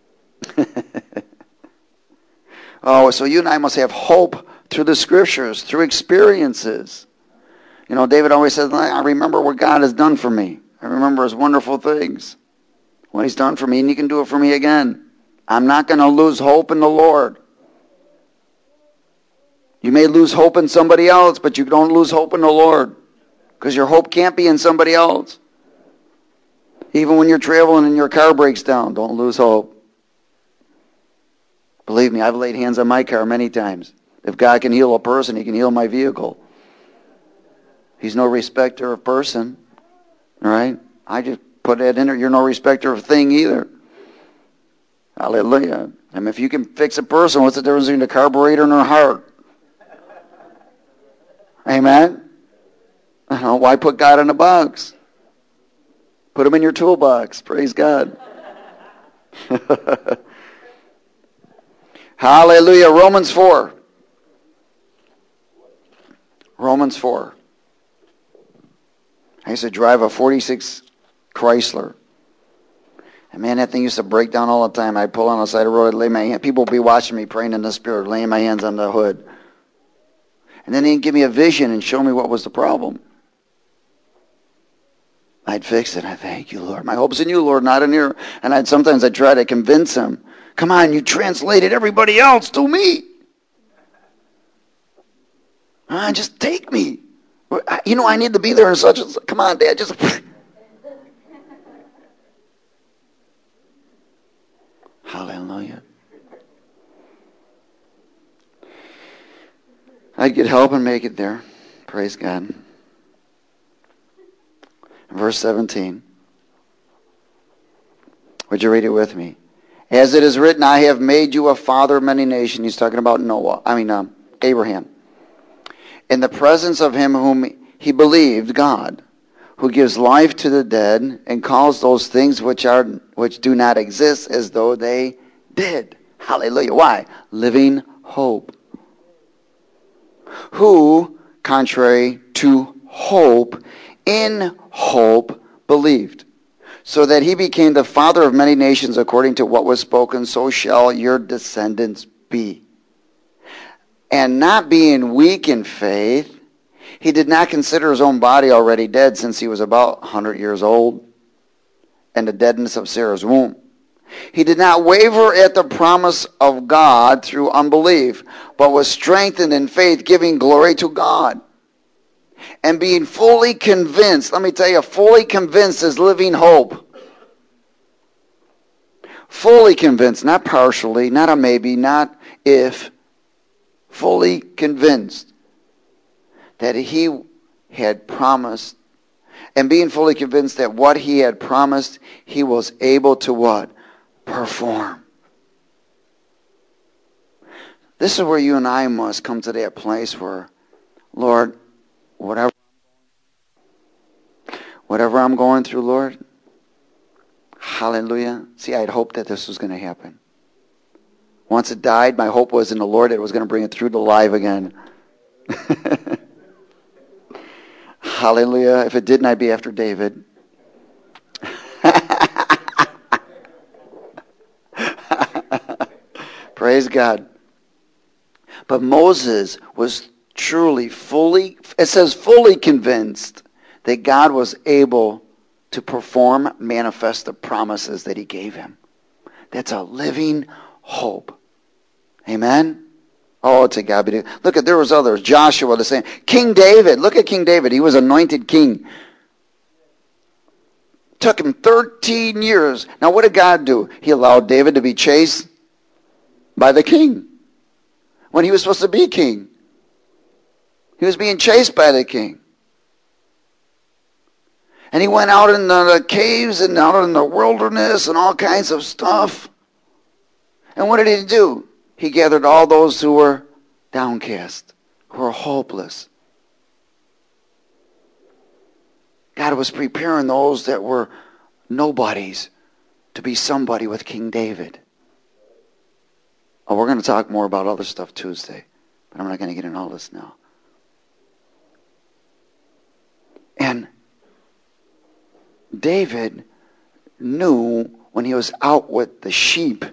Oh, so you and I must have hope through the Scriptures, through experiences. You know, David always says, I remember what God has done for me. I remember His wonderful things. What He's done for me, and He can do it for me again. I'm not going to lose hope in the Lord. You may lose hope in somebody else, but you don't lose hope in the Lord. Because your hope can't be in somebody else. Even when you're traveling and your car breaks down, don't lose hope. Believe me, I've laid hands on my car many times. If God can heal a person, He can heal my vehicle. He's no respecter of person. All right? I just put that in there. You're no respecter of thing either. Hallelujah. I mean, if you can fix a person, what's the difference between a carburetor and her heart? Amen? Why put God in a box? Put Him in your toolbox. Praise God. Hallelujah. Romans 4. Romans 4. I used to drive a 46 Chrysler. And man, that thing used to break down all the time. I'd pull on the side of the road, I'd lay my hand. People would be watching me praying in the Spirit, laying my hands on the hood. And then He'd give me a vision and show me what was the problem. I'd fix it. I thank you, Lord. My hope's in you, Lord, not in you. And sometimes I'd try to convince Him. Come on, you translated everybody else to me. Just take me. You know, I need to be there in such and such. Come on, Dad, just... Hallelujah. I'd get help and make it there. Praise God. Verse 17. Would you read it with me? As it is written, I have made you a father of many nations. He's talking about Abraham. In the presence of him whom he believed, God, who gives life to the dead and calls those things which do not exist as though they did. Hallelujah. Why? Living hope. Who, contrary to hope, in hope believed. so that he became the father of many nations according to what was spoken, so shall your descendants be. And not being weak in faith, he did not consider his own body already dead, since he was about 100 years old, and the deadness of Sarah's womb. He did not waver at the promise of God through unbelief, but was strengthened in faith, giving glory to God. And being fully convinced, let me tell you, fully convinced is living hope. Fully convinced, not partially, not a maybe, not if. Fully convinced that he had promised, and being fully convinced that what he had promised, he was able to what? Perform. This is where you and I must come to that place where, Lord, whatever I'm going through, Lord, hallelujah. See, I had hoped that this was going to happen. Once it died, my hope was in the Lord that it was going to bring it through to life again. Hallelujah. If it didn't, I'd be after David. Praise God. But Moses was truly it says fully convinced that God was able to perform, manifest the promises that he gave him. That's a living hope. Amen? Oh, to God be. Look there was others. Joshua the same. King David. Look at King David. He was anointed king. Took him 13 years. Now what did God do? He allowed David to be chased by the king when he was supposed to be king. He was being chased by the king. And he went out in the caves and out in the wilderness and all kinds of stuff. And what did he do? He gathered all those who were downcast, who were hopeless. God was preparing those that were nobodies to be somebody with King David. Oh, we're going to talk more about other stuff Tuesday, but I'm not going to get into all this now. And David knew when he was out with the sheep,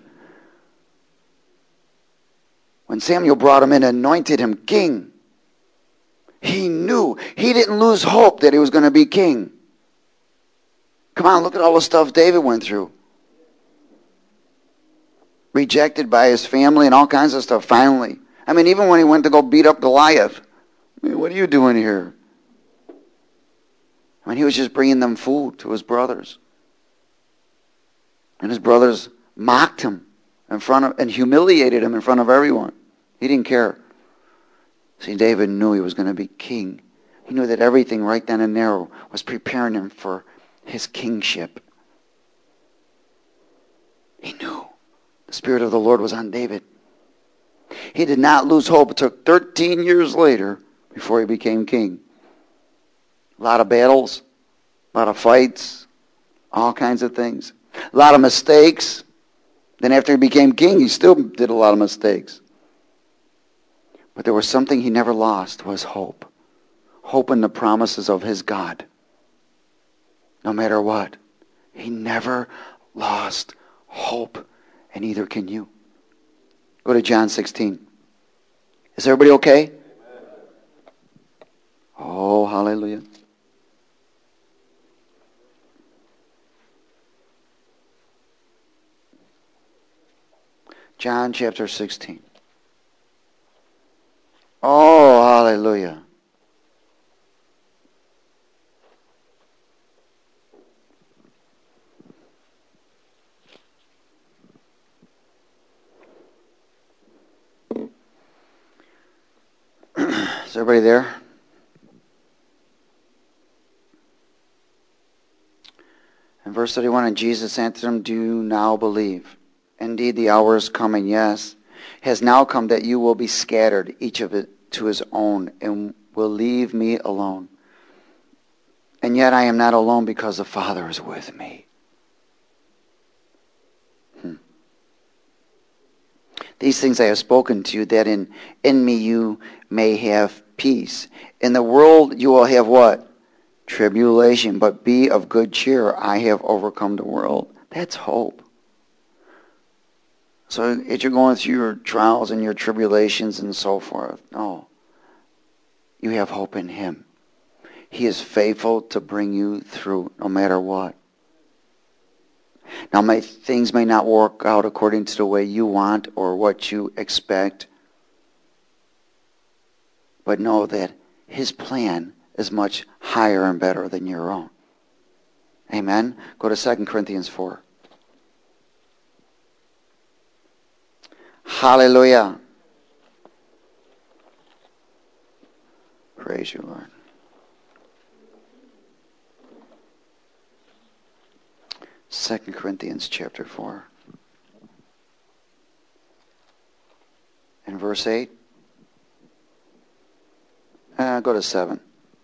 when Samuel brought him in and anointed him king, he knew. He didn't lose hope that he was going to be king. Come on, look at all the stuff David went through. Rejected by his family and all kinds of stuff, finally. I mean, even when he went to go beat up Goliath. I mean, what are you doing here? I mean, he was just bringing them food to his brothers. And his brothers mocked him and humiliated him in front of everyone. He didn't care. See, David knew he was going to be king. He knew that everything right then and there was preparing him for his kingship. He knew. The Spirit of the Lord was on David. He did not lose hope. It took 13 years later before he became king. A lot of battles, a lot of fights, all kinds of things. A lot of mistakes. Then after he became king, he still did a lot of mistakes. But there was something he never lost, was hope. Hope in the promises of his God. No matter what. He never lost hope. And neither can you. Go to John 16. Is everybody okay? Oh, hallelujah. John chapter 16. Oh, hallelujah. Is everybody there? In verse 31, and Jesus answered him, do you now believe? Indeed, the hour is coming, yes, has now come that you will be scattered, each of it to his own, and will leave me alone. And yet I am not alone, because the Father is with me. These things I have spoken to you, that in me you may have peace. In the world you will have what? tribulation, but be of good cheer. I have overcome the world. That's hope. So if you're going through your trials and your tribulations and so forth, no. You have hope in Him. He is faithful to bring you through no matter what. Now, things may not work out according to the way you want or what you expect, but know that His plan is much higher and better than your own. Amen? Go to 2 Corinthians 4. Hallelujah. Praise you, Lord. Second Corinthians chapter 4. And verse 8. Go to 7.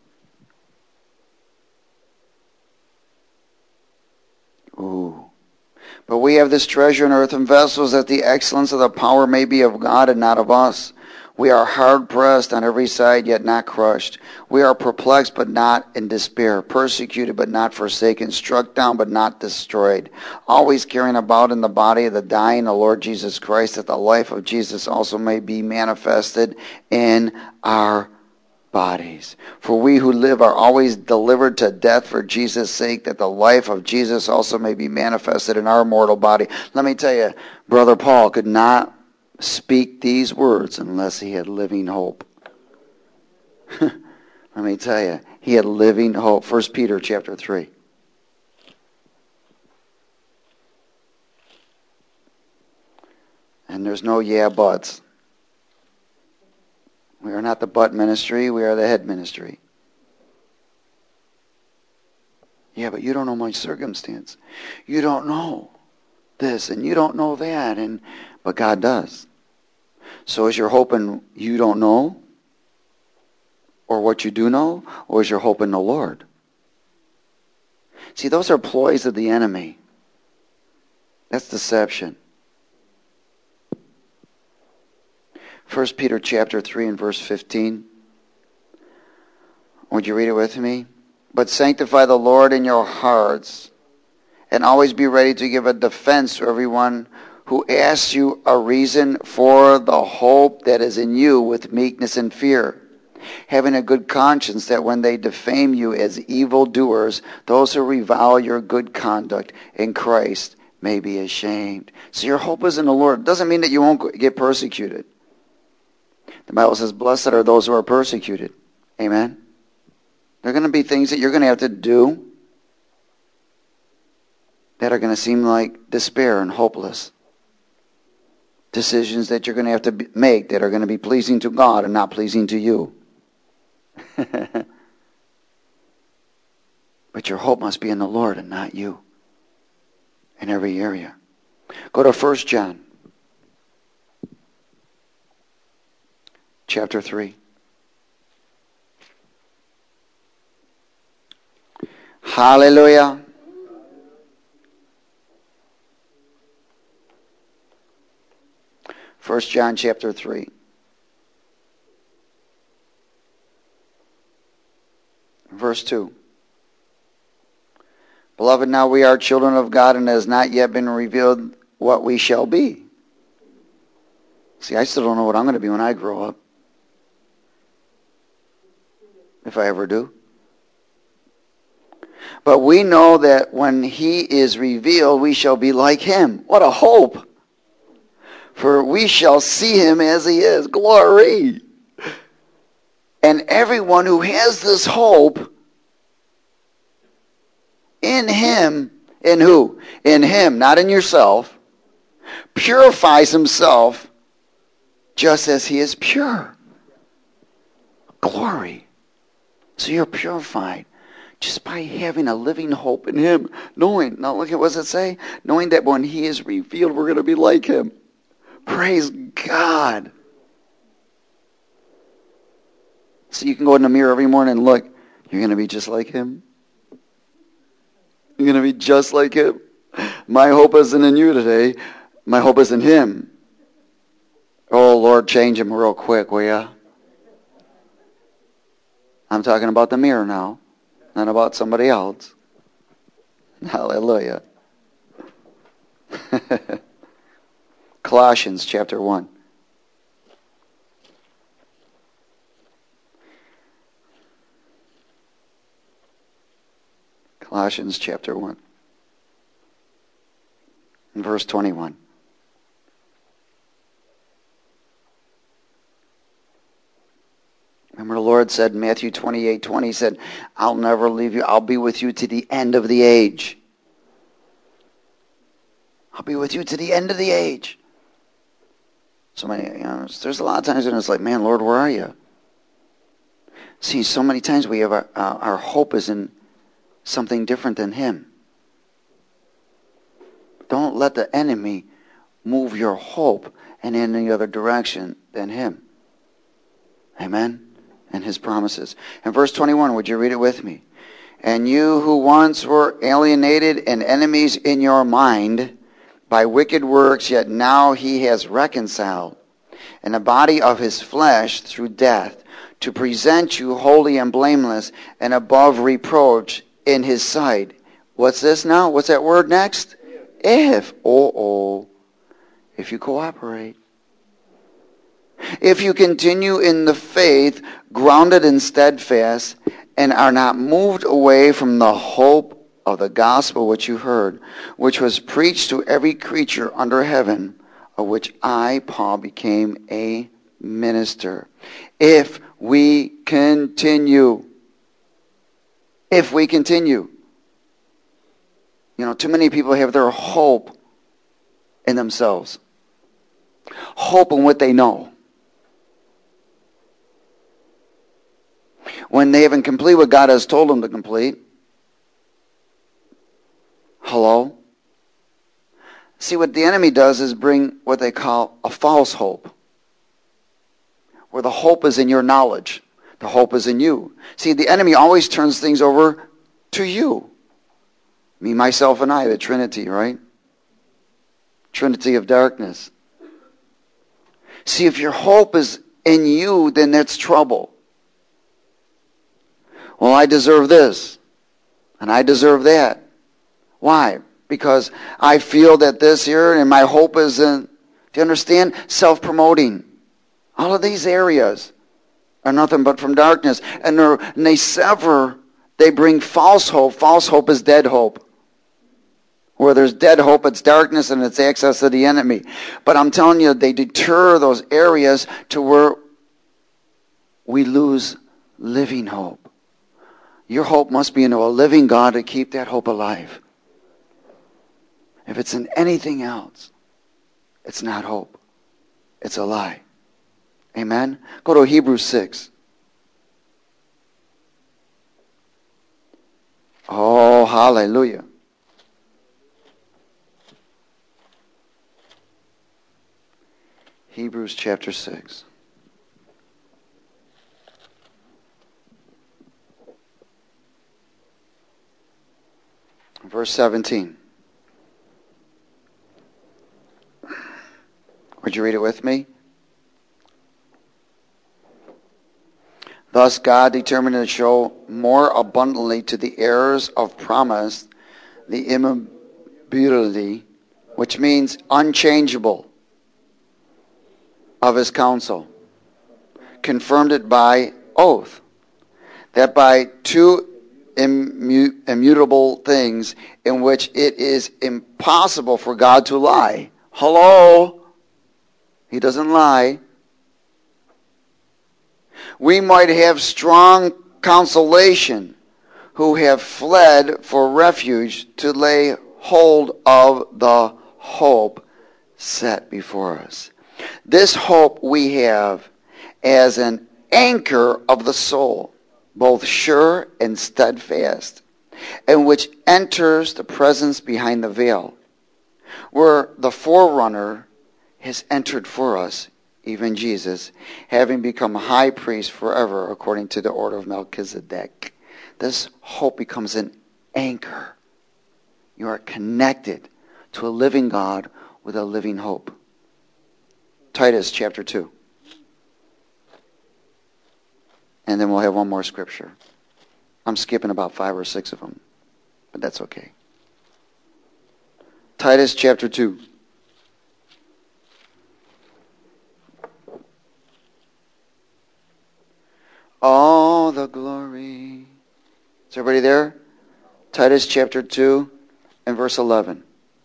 Ooh. But we have this treasure in earthen vessels, that the excellence of the power may be of God and not of us. We are hard pressed on every side, yet not crushed. We are perplexed, but not in despair. Persecuted, but not forsaken. Struck down, but not destroyed. Always carrying about in the body of the dying the Lord Jesus Christ, that the life of Jesus also may be manifested in our bodies. For we who live are always delivered to death for Jesus' sake, that the life of Jesus also may be manifested in our mortal body. Let me tell you, Brother Paul could not speak these words unless he had living hope. Let me tell you, he had living hope. 1 Peter chapter 3. And there's no yeah buts. We are not the butt ministry, we are the head ministry. Yeah, but you don't know my circumstance. You don't know this and you don't know that, but God does. So is your hope in you don't know? Or what you do know? Or is your hope in the Lord? See, those are ploys of the enemy. That's deception. 1 Peter chapter 3 and verse 15. Would you read it with me? But sanctify the Lord in your hearts, and always be ready to give a defense to everyone who asks you a reason for the hope that is in you with meekness and fear, having a good conscience, that when they defame you as evildoers, those who revile your good conduct in Christ may be ashamed. So your hope is in the Lord. It doesn't mean that you won't get persecuted. The Bible says, blessed are those who are persecuted. Amen? There are going to be things that you're going to have to do that are going to seem like despair and hopeless. Decisions that you're going to have to make that are going to be pleasing to God and not pleasing to you. But your hope must be in the Lord and not you. In every area. Go to 1 John. Chapter 3. Hallelujah. First John chapter 3. Verse 2. Beloved, now we are children of God, and it has not yet been revealed what we shall be. See, I still don't know what I'm going to be when I grow up. If I ever do. But we know that when he is revealed, we shall be like him. What a hope! For we shall see him as he is. Glory! And everyone who has this hope in him, in who? In him, not in yourself, purifies himself just as he is pure. Glory! So you're purified just by having a living hope in him. Knowing, now look at what does it say? Knowing that when he is revealed, we're going to be like him. Praise God. So you can go in the mirror every morning and look. You're going to be just like him. You're going to be just like him. My hope isn't in you today. My hope is in him. Oh, Lord, change him real quick, will ya? I'm talking about the mirror now. not about somebody else. Hallelujah. Colossians chapter 1. Colossians chapter 1. And verse 21. Remember the Lord said in Matthew 28:20, He said, I'll never leave you. I'll be with you to the end of the age. I'll be with you to the end of the age. So many, there's a lot of times when it's like, man, Lord, where are you? See, so many times we have our hope is in something different than Him. Don't let the enemy move your hope in any other direction than Him. Amen? And His promises. In verse 21, would you read it with me? And you who once were alienated and enemies in your mind by wicked works, yet now He has reconciled in the body of His flesh through death, to present you holy and blameless and above reproach in His sight. What's this now? What's that word next? If. If you cooperate. If you continue in the faith, grounded and steadfast, and are not moved away from the hope of the gospel which you heard, which was preached to every creature under heaven, of which I, Paul, became a minister. If we continue. If we continue. Too many people have their hope in themselves. Hope in what they know. When they haven't complete what God has told them to complete. Hello? See, what the enemy does is bring what they call a false hope. Where the hope is in your knowledge. The hope is in you. See, the enemy always turns things over to you. Me, myself, and I, the Trinity, right? Trinity of darkness. See, if your hope is in you, then that's trouble. Well, I deserve this, and I deserve that. Why? Because I feel that this here, and my hope is in, do you understand? Self-promoting. All of these areas are nothing but from darkness. And they sever, they bring false hope. False hope is dead hope. Where there's dead hope, it's darkness and it's access to the enemy. But I'm telling you, they deter those areas to where we lose living hope. Your hope must be in a living God to keep that hope alive. If it's in anything else, it's not hope. It's a lie. Amen? Go to Hebrews 6. Oh, hallelujah. Hebrews chapter 6. Verse 17. Would you read it with me? Thus God determined to show more abundantly to the heirs of promise the immutability, which means unchangeable, of His counsel, confirmed it by oath, that by two immutable things in which it is impossible for God to lie. Hello? He doesn't lie. We might have strong consolation who have fled for refuge to lay hold of the hope set before us. This hope we have as an anchor of the soul, both sure and steadfast, and which enters the presence behind the veil, where the forerunner has entered for us, even Jesus, having become high priest forever according to the order of Melchizedek. This hope becomes an anchor. You are connected to a living God with a living hope. Titus chapter 2. And then we'll have one more scripture. I'm skipping about 5 or 6 of them, but that's okay. Titus chapter 2. All the glory. Is everybody there? Titus chapter 2 and verse 11.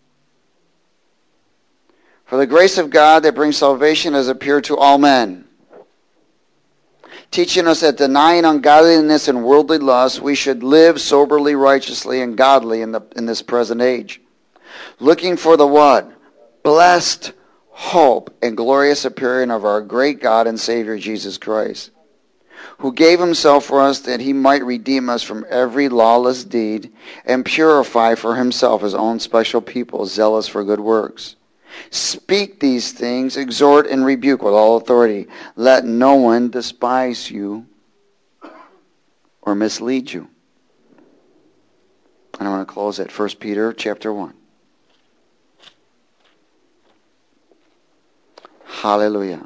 For the grace of God that brings salvation has appeared to all men, teaching us that denying ungodliness and worldly lust, we should live soberly, righteously, and godly in this present age. Looking for the what? Blessed hope and glorious appearing of our great God and Savior Jesus Christ, who gave himself for us that he might redeem us from every lawless deed and purify for himself his own special people, zealous for good works. Speak these things, exhort and rebuke with all authority. Let no one despise you or mislead you. And I want to close at 1 Peter chapter 1. Hallelujah.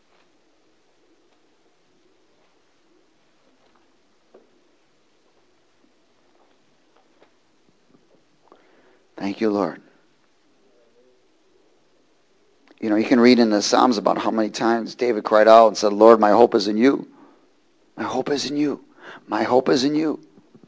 Thank you, Lord. You know, you can read in the Psalms about how many times David cried out and said, Lord, my hope is in you. My hope is in you. My hope is in you.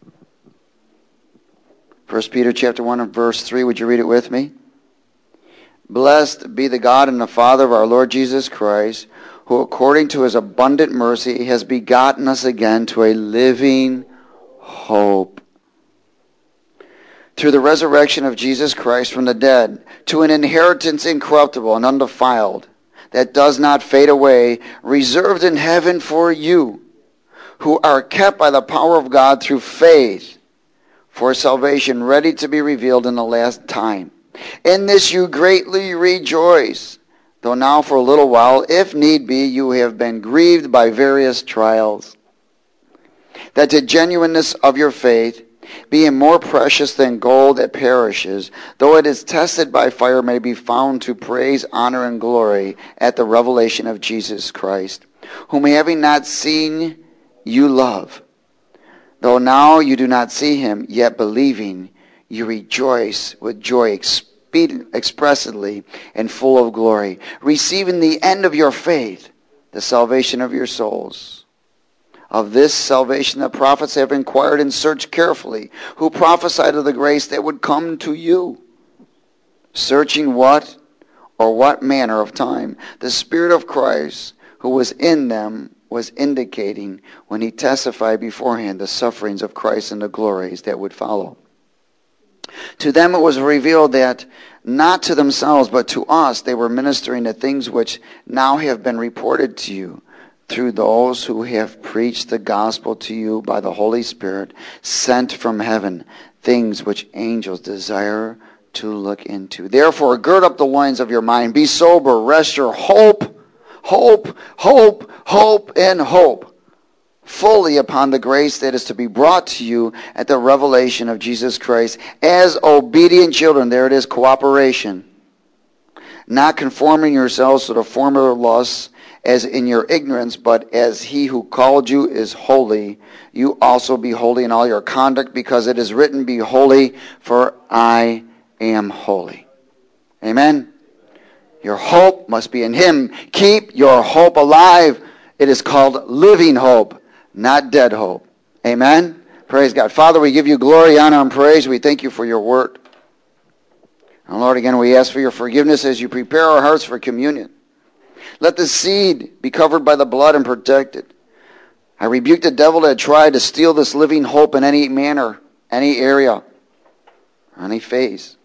1 Peter chapter 1 and verse 3, would you read it with me? Blessed be the God and the Father of our Lord Jesus Christ, who according to his abundant mercy has begotten us again to a living hope, through the resurrection of Jesus Christ from the dead, to an inheritance incorruptible and undefiled, that does not fade away, reserved in heaven for you, who are kept by the power of God through faith, for salvation ready to be revealed in the last time. In this you greatly rejoice, though now for a little while, if need be, you have been grieved by various trials, that the genuineness of your faith, being more precious than gold that perishes, though it is tested by fire, may be found to praise, honor, and glory at the revelation of Jesus Christ, whom having not seen you love. Though now you do not see him, yet believing, you rejoice with joy expressly and full of glory, receiving the end of your faith, the salvation of your souls. Of this salvation the prophets have inquired and searched carefully, who prophesied of the grace that would come to you, searching what or what manner of time the Spirit of Christ who was in them was indicating when he testified beforehand the sufferings of Christ and the glories that would follow. To them it was revealed that not to themselves but to us they were ministering the things which now have been reported to you, through those who have preached the gospel to you by the Holy Spirit, sent from heaven, things which angels desire to look into. Therefore, gird up the loins of your mind, be sober, rest your hope and hope fully upon the grace that is to be brought to you at the revelation of Jesus Christ, as obedient children. There it is, cooperation. Not conforming yourselves to the former lusts, as in your ignorance, but as he who called you is holy, you also be holy in all your conduct, because it is written, be holy, for I am holy. Amen? Your hope must be in him. Keep your hope alive. It is called living hope, not dead hope. Amen? Praise God. Father, we give you glory, honor, and praise. We thank you for your word. And Lord, again, we ask for your forgiveness as you prepare our hearts for communion. Let the seed be covered by the blood and protected. I rebuke the devil that tried to steal this living hope in any manner, any area, or any phase.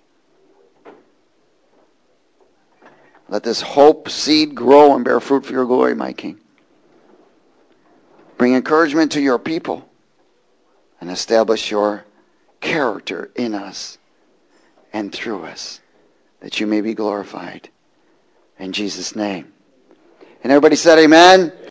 Let this hope seed grow and bear fruit for your glory, my King. Bring encouragement to your people and establish your character in us and through us, that you may be glorified. In Jesus' name. And everybody said amen.